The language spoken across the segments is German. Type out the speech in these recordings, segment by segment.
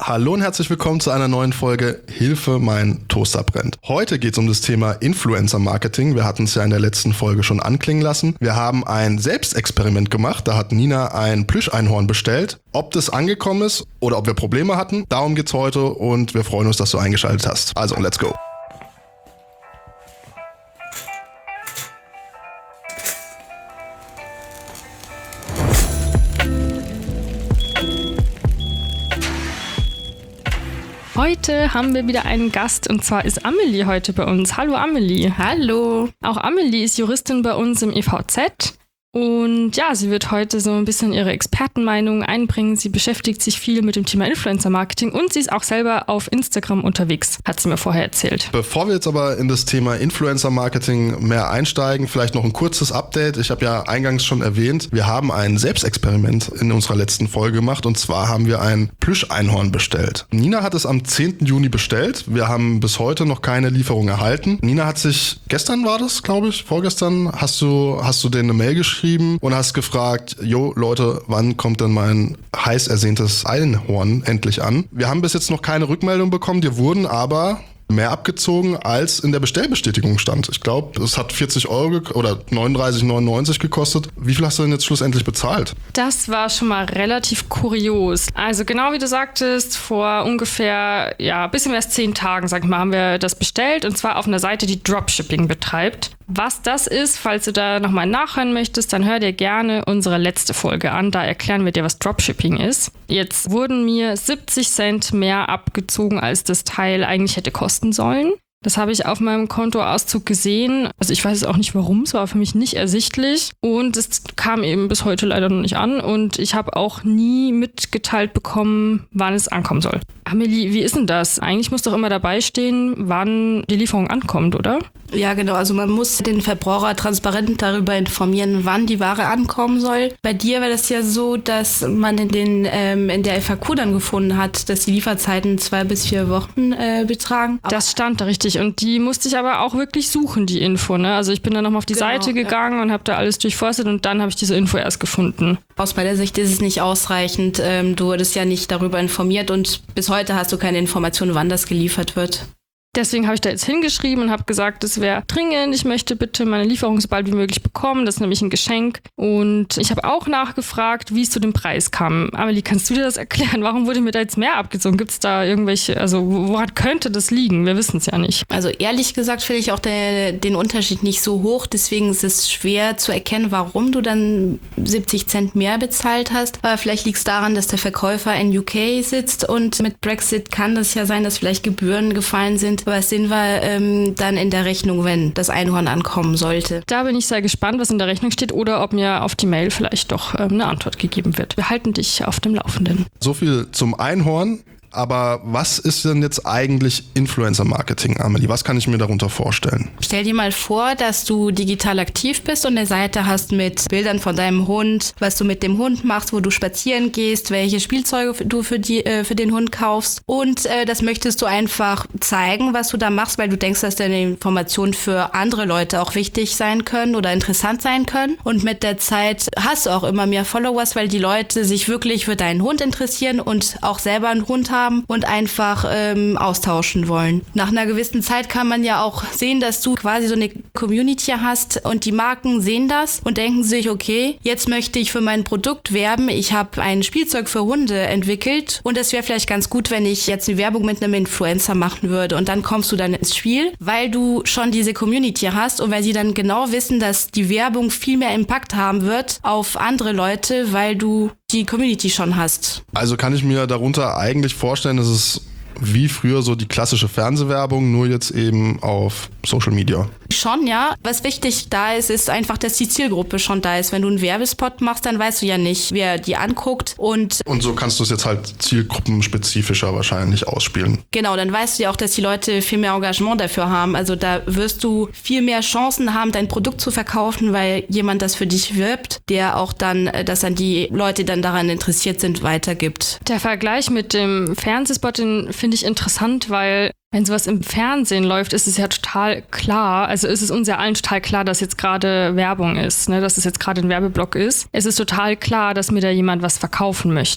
Hallo und herzlich willkommen zu einer neuen Folge Hilfe, mein Toaster brennt. Heute geht es um das Thema Influencer-Marketing. Wir hatten es ja in der letzten Folge schon anklingen lassen. Wir haben ein Selbstexperiment gemacht. Da hat Nina ein Plüscheinhorn bestellt. Ob das angekommen ist oder ob wir Probleme hatten, darum geht's heute und wir freuen uns, dass du eingeschaltet hast. Also, let's go. Heute haben wir wieder einen Gast und zwar ist Amelie heute bei uns. Hallo Amelie. Hallo. Auch Amelie ist Juristin bei uns im EVZ und ja, sie wird heute so ein bisschen ihre Expertenmeinung einbringen. Sie beschäftigt sich viel mit dem Thema Influencer-Marketing und sie ist auch selber auf Instagram unterwegs, hat sie mir vorher erzählt. Bevor wir jetzt aber in das Thema Influencer-Marketing mehr einsteigen, vielleicht noch ein kurzes Update. Ich habe ja eingangs schon erwähnt, wir haben ein Selbstexperiment in unserer letzten Folge gemacht und zwar haben wir ein Plüscheinhorn bestellt. Nina hat es am 10. Juni bestellt. Wir haben bis heute noch keine Lieferung erhalten. Nina hat sich, gestern war das, glaube ich, vorgestern, hast du denen eine Mail geschrieben und hast gefragt, jo Leute, wann kommt denn mein heiß ersehntes Einhorn endlich an? Wir haben bis jetzt noch keine Rückmeldung bekommen, die wurden aber mehr abgezogen, als in der Bestellbestätigung stand. Ich glaube, es hat 40 € oder 39,99 gekostet. Wie viel hast du denn jetzt schlussendlich bezahlt? Das war schon mal relativ kurios. Also genau wie du sagtest, vor ungefähr, ein bisschen mehr als 10 Tagen, sag ich mal, haben wir das bestellt und zwar auf einer Seite, die Dropshipping betreibt. Was das ist, falls du da nochmal nachhören möchtest, dann hör dir gerne unsere letzte Folge an. Da erklären wir dir, was Dropshipping ist. Jetzt wurden mir 70 Cent mehr abgezogen, als das Teil eigentlich hätte kosten sollen. Das habe ich auf meinem Kontoauszug gesehen. Also ich weiß auch nicht warum, es war für mich nicht ersichtlich. Und es kam eben bis heute leider noch nicht an. Und ich habe auch nie mitgeteilt bekommen, wann es ankommen soll. Amelie, wie ist denn das? Eigentlich muss doch immer dabei stehen, wann die Lieferung ankommt, oder? Ja, genau. Also man muss den Verbraucher transparent darüber informieren, wann die Ware ankommen soll. Bei dir war das ja so, dass man in der FAQ dann gefunden hat, dass die Lieferzeiten 2 bis 4 Wochen betragen. Das stand da richtig. Und die musste ich aber auch wirklich suchen, die Info. Ne? Also ich bin dann nochmal auf die Seite gegangen und habe da alles durchforstet und dann habe ich diese Info erst gefunden. Aus meiner Sicht ist es nicht ausreichend. Du wurdest ja nicht darüber informiert und bis heute hast du keine Information, wann das geliefert wird. Deswegen habe ich da jetzt hingeschrieben und habe gesagt, es wäre dringend, ich möchte bitte meine Lieferung so bald wie möglich bekommen, das ist nämlich ein Geschenk. Und ich habe auch nachgefragt, wie es zu dem Preis kam. Amelie, kannst du dir das erklären? Warum wurde mir da jetzt mehr abgezogen? Gibt es da irgendwelche, also woran könnte das liegen? Wir wissen es ja nicht. Also ehrlich gesagt finde ich auch den Unterschied nicht so hoch, deswegen ist es schwer zu erkennen, warum du dann 70 Cent mehr bezahlt hast. Aber vielleicht liegt es daran, dass der Verkäufer in UK sitzt und mit Brexit kann das ja sein, dass vielleicht Gebühren gefallen sind. Aber es sehen wir dann in der Rechnung, wenn das Einhorn ankommen sollte. Da bin ich sehr gespannt, was in der Rechnung steht oder ob mir auf die Mail vielleicht doch eine Antwort gegeben wird. Wir halten dich auf dem Laufenden. So viel zum Einhorn. Aber was ist denn jetzt eigentlich Influencer-Marketing, Amelie? Was kann ich mir darunter vorstellen? Stell dir mal vor, dass du digital aktiv bist und eine Seite hast mit Bildern von deinem Hund, was du mit dem Hund machst, wo du spazieren gehst, welche Spielzeuge du für den Hund kaufst. Und das möchtest du einfach zeigen, was du da machst, weil du denkst, dass deine Informationen für andere Leute auch wichtig sein können oder interessant sein können. Und mit der Zeit hast du auch immer mehr Followers, weil die Leute sich wirklich für deinen Hund interessieren und auch selber einen Hund haben und einfach austauschen wollen. Nach einer gewissen Zeit kann man ja auch sehen, dass du quasi so eine Community hast und die Marken sehen das und denken sich, okay, jetzt möchte ich für mein Produkt werben. Ich habe ein Spielzeug für Hunde entwickelt und es wäre vielleicht ganz gut, wenn ich jetzt eine Werbung mit einem Influencer machen würde und dann kommst du dann ins Spiel, weil du schon diese Community hast und weil sie dann genau wissen, dass die Werbung viel mehr Impact haben wird auf andere Leute, weil du die Community schon hast. Also kann ich mir darunter eigentlich vorstellen, dass es wie früher so die klassische Fernsehwerbung, nur jetzt eben auf Social Media. Schon, ja. Was wichtig da ist, ist einfach, dass die Zielgruppe schon da ist. Wenn du einen Werbespot machst, dann weißt du ja nicht, wer die anguckt. Und so kannst du es jetzt halt zielgruppenspezifischer wahrscheinlich ausspielen. Genau, dann weißt du ja auch, dass die Leute viel mehr Engagement dafür haben. Also da wirst du viel mehr Chancen haben, dein Produkt zu verkaufen, weil jemand das für dich wirbt, der auch dann das an die Leute, die dann daran interessiert sind, weitergibt. Der Vergleich mit dem Fernsehspot, den finde ich interessant, weil wenn sowas im Fernsehen läuft, ist es ja total klar, also ist es uns ja allen total klar, dass jetzt gerade Werbung ist, ne? Dass es jetzt gerade ein Werbeblock ist. Es ist total klar, dass mir da jemand was verkaufen möchte.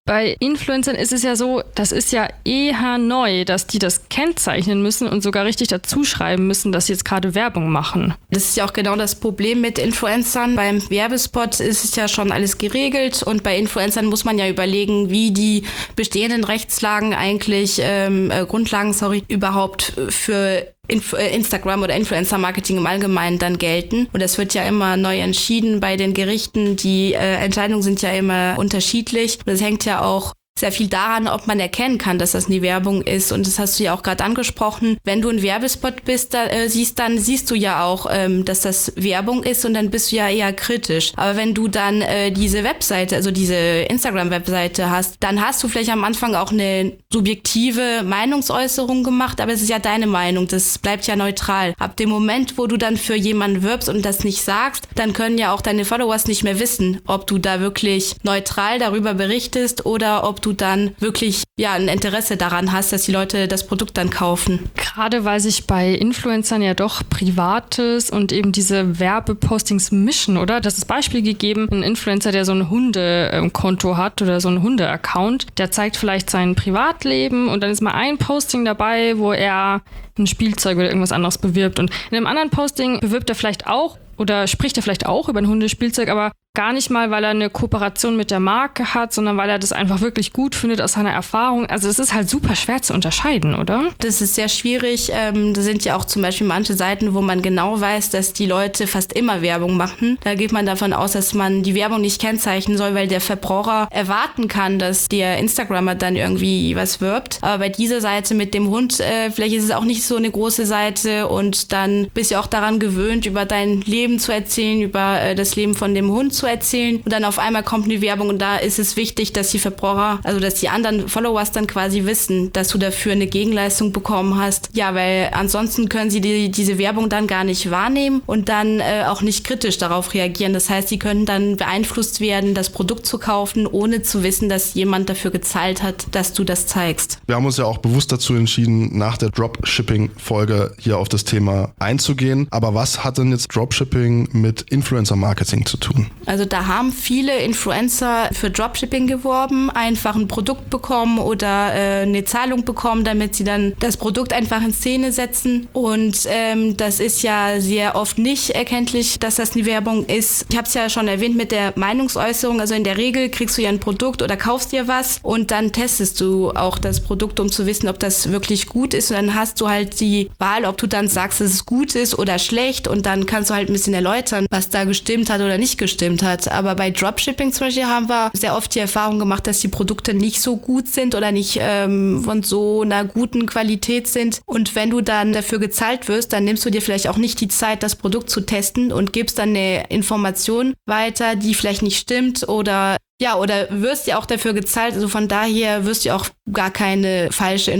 bei Influencern ist es ja so, das ist ja eher neu, dass die das kennzeichnen müssen und sogar richtig dazu schreiben müssen, dass sie jetzt gerade Werbung machen. Das ist ja auch genau das Problem mit Influencern. Beim Werbespot ist es ja schon alles geregelt und bei Influencern muss man ja überlegen, wie die bestehenden Rechtslagen eigentlich, Grundlagen überhaupt für Instagram oder Influencer-Marketing im Allgemeinen dann gelten. Und das wird ja immer neu entschieden bei den Gerichten. Die Entscheidungen sind ja immer unterschiedlich. Und das hängt ja auch sehr viel daran, ob man erkennen kann, dass das eine Werbung ist. Und das hast du ja auch gerade angesprochen. Wenn du einen Werbespot bist, dann siehst du ja auch, dass das Werbung ist und dann bist du ja eher kritisch. Aber wenn du dann diese Webseite, also diese Instagram-Webseite hast, dann hast du vielleicht am Anfang auch eine subjektive Meinungsäußerung gemacht, aber es ist ja deine Meinung, das bleibt ja neutral. Ab dem Moment, wo du dann für jemanden wirbst und das nicht sagst, dann können ja auch deine Followers nicht mehr wissen, ob du da wirklich neutral darüber berichtest oder ob du dann wirklich ein Interesse daran hast, dass die Leute das Produkt dann kaufen. Gerade weil sich bei Influencern ja doch Privates und eben diese Werbepostings mischen, oder? Das ist Beispiel gegeben, ein Influencer, der so ein Hundekonto hat oder so ein Hunde-Account, der zeigt vielleicht sein Privatleben und dann ist mal ein Posting dabei, wo er ein Spielzeug oder irgendwas anderes bewirbt. Und in einem anderen Posting bewirbt er vielleicht auch oder spricht er vielleicht auch über ein Hundespielzeug, aber gar nicht mal, weil er eine Kooperation mit der Marke hat, sondern weil er das einfach wirklich gut findet aus seiner Erfahrung. Also es ist halt super schwer zu unterscheiden, oder? Das ist sehr schwierig. Da sind ja auch zum Beispiel manche Seiten, wo man genau weiß, dass die Leute fast immer Werbung machen. Da geht man davon aus, dass man die Werbung nicht kennzeichnen soll, weil der Verbraucher erwarten kann, dass der Instagrammer dann irgendwie was wirbt. Aber bei dieser Seite mit dem Hund, vielleicht ist es auch nicht so eine große Seite und dann bist du auch daran gewöhnt, über dein Leben zu erzählen, über das Leben von dem Hund zu erzählen und dann auf einmal kommt eine Werbung und da ist es wichtig, dass die Verbraucher, also dass die anderen Followers dann quasi wissen, dass du dafür eine Gegenleistung bekommen hast. Ja, weil ansonsten können sie diese Werbung dann gar nicht wahrnehmen und dann auch nicht kritisch darauf reagieren. Das heißt, sie können dann beeinflusst werden, das Produkt zu kaufen, ohne zu wissen, dass jemand dafür gezahlt hat, dass du das zeigst. Wir haben uns ja auch bewusst dazu entschieden, nach der Dropshipping-Folge hier auf das Thema einzugehen. Aber was hat denn jetzt Dropshipping mit Influencer-Marketing zu tun? Also da haben viele Influencer für Dropshipping geworben, einfach ein Produkt bekommen oder eine Zahlung bekommen, damit sie dann das Produkt einfach in Szene setzen. Und das ist ja sehr oft nicht erkenntlich, dass das eine Werbung ist. Ich habe es ja schon erwähnt mit der Meinungsäußerung. Also in der Regel kriegst du ja ein Produkt oder kaufst dir was und dann testest du auch das Produkt, um zu wissen, ob das wirklich gut ist. Und dann hast du halt die Wahl, ob du dann sagst, dass es gut ist oder schlecht. Und dann kannst du halt ein bisschen erläutern, was da gestimmt hat oder nicht gestimmt hat. Aber bei Dropshipping zum Beispiel haben wir sehr oft die Erfahrung gemacht, dass die Produkte nicht so gut sind oder nicht von so einer guten Qualität sind. Und wenn du dann dafür gezahlt wirst, dann nimmst du dir vielleicht auch nicht die Zeit, das Produkt zu testen und gibst dann eine Information weiter, die vielleicht nicht stimmt oder wirst ja auch dafür gezahlt. Also von daher wirst du auch gar keine falsche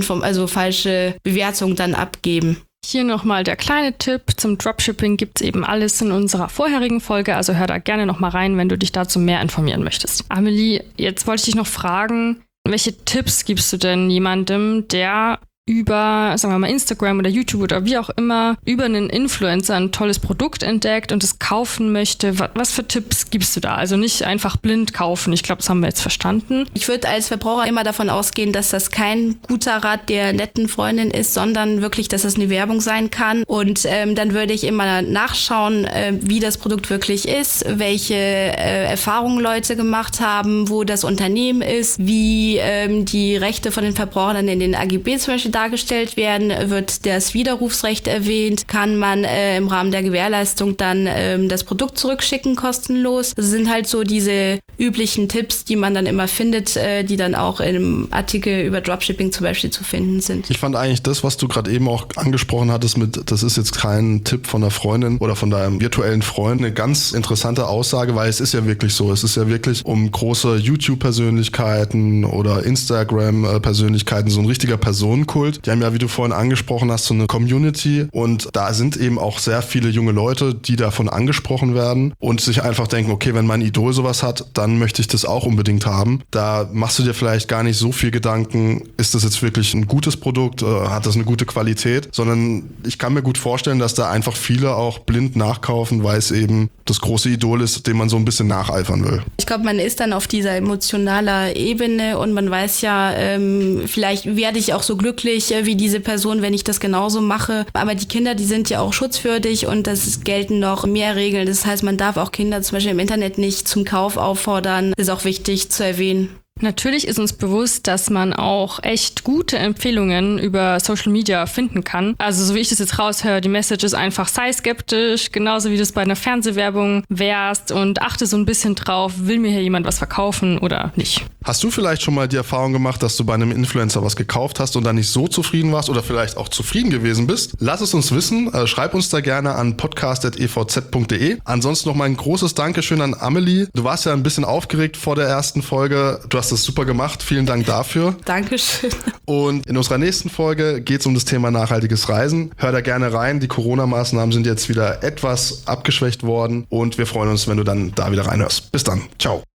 Bewertung dann abgeben. Hier nochmal der kleine Tipp. Zum Dropshipping gibt es eben alles in unserer vorherigen Folge, also hör da gerne nochmal rein, wenn du dich dazu mehr informieren möchtest. Amelie, jetzt wollte ich dich noch fragen, welche Tipps gibst du denn jemandem, der über, sagen wir mal, Instagram oder YouTube oder wie auch immer, über einen Influencer ein tolles Produkt entdeckt und es kaufen möchte? Was für Tipps gibst du da? Also nicht einfach blind kaufen. Ich glaube, das haben wir jetzt verstanden. Ich würde als Verbraucher immer davon ausgehen, dass das kein guter Rat der netten Freundin ist, sondern wirklich, dass das eine Werbung sein kann. Und dann würde ich immer nachschauen, wie das Produkt wirklich ist, welche Erfahrungen Leute gemacht haben, wo das Unternehmen ist, wie die Rechte von den Verbrauchern dann in den AGB zum Beispiel dargestellt werden, wird das Widerrufsrecht erwähnt, kann man im Rahmen der Gewährleistung dann das Produkt zurückschicken, kostenlos. Das sind halt so diese üblichen Tipps, die man dann immer findet, die dann auch im Artikel über Dropshipping zum Beispiel zu finden sind. Ich fand eigentlich das, was du gerade eben auch angesprochen hattest das ist jetzt kein Tipp von der Freundin oder von deinem virtuellen Freund, eine ganz interessante Aussage, weil es ist ja wirklich so, es ist ja wirklich um große YouTube-Persönlichkeiten oder Instagram-Persönlichkeiten, so ein richtiger Personenkult. Die haben ja, wie du vorhin angesprochen hast, so eine Community und da sind eben auch sehr viele junge Leute, die davon angesprochen werden und sich einfach denken, okay, wenn mein Idol sowas hat, dann dann möchte ich das auch unbedingt haben. Da machst du dir vielleicht gar nicht so viel Gedanken, ist das jetzt wirklich ein gutes Produkt, hat das eine gute Qualität, sondern ich kann mir gut vorstellen, dass da einfach viele auch blind nachkaufen, weil es eben das große Idol ist, dem man so ein bisschen nacheifern will. Ich glaube, man ist dann auf dieser emotionalen Ebene und man weiß ja, vielleicht werde ich auch so glücklich wie diese Person, wenn ich das genauso mache. Aber die Kinder, die sind ja auch schutzwürdig und das gelten noch mehr Regeln. Das heißt, man darf auch Kinder zum Beispiel im Internet nicht zum Kauf auffordern. Das ist auch wichtig zu erwähnen. Natürlich ist uns bewusst, dass man auch echt gute Empfehlungen über Social Media finden kann. Also so wie ich das jetzt raushöre, die Message ist einfach, sei skeptisch, genauso wie du es bei einer Fernsehwerbung wärst und achte so ein bisschen drauf, will mir hier jemand was verkaufen oder nicht. Hast du vielleicht schon mal die Erfahrung gemacht, dass du bei einem Influencer was gekauft hast und dann nicht so zufrieden warst oder vielleicht auch zufrieden gewesen bist? Lass es uns wissen. Schreib uns da gerne an podcast@evz.de. Ansonsten nochmal ein großes Dankeschön an Amelie. Du warst ja ein bisschen aufgeregt vor der ersten Folge. Du hast das super gemacht. Vielen Dank dafür. Dankeschön. Und in unserer nächsten Folge geht es um das Thema nachhaltiges Reisen. Hör da gerne rein. Die Corona-Maßnahmen sind jetzt wieder etwas abgeschwächt worden und wir freuen uns, wenn du dann da wieder reinhörst. Bis dann. Ciao.